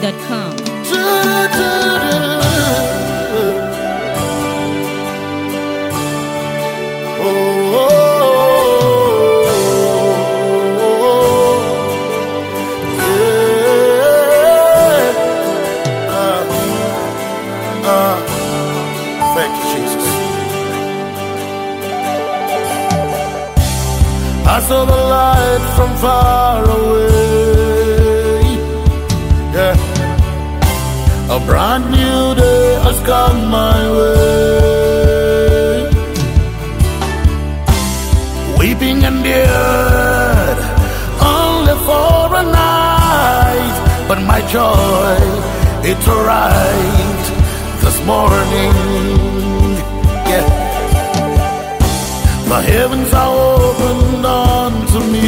NinjaPhoenix.com. Thank you, Jesus. I saw the light from far away. Yeah. A brand new day has come my way. Weeping and tears only for a night, but my joy, it arrived this morning. Yeah. The heavens are opened unto me.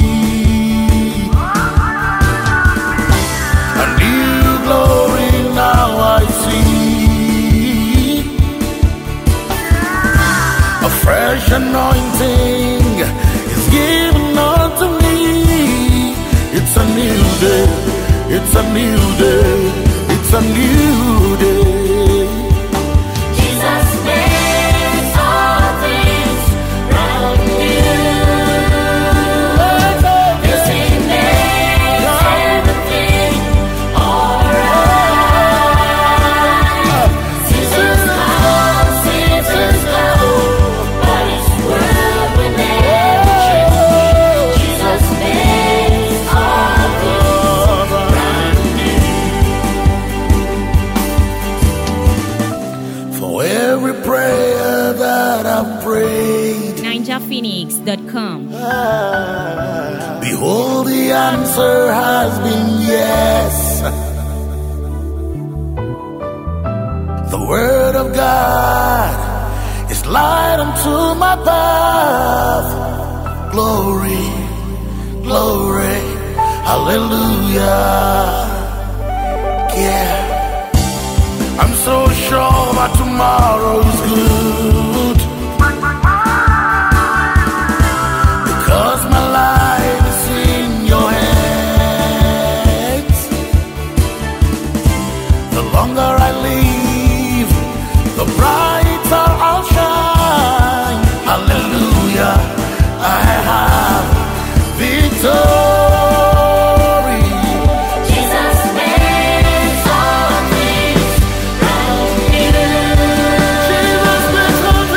A new glory now I see. A fresh anointing is given unto me. It's a new day. It's a new day. It's a new day. Jesus makes all things brand new. Yes, He makes everything alright. Seasons come, seasons go, but His word will never change. Jesus makes all things brand new. For every prayer that I've prayed, NinjaPhoenix.com. behold, the answer has been yes. The word of God is light unto my path. Glory, glory, hallelujah. Yeah. I'm so sure that tomorrow is good, because my life is in your hands. The longer I live, the brighter I'll shine. Hallelujah, I have victory. Jesus makes all things brand new. Jesus makes all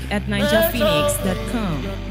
at ninjaphoenix.com.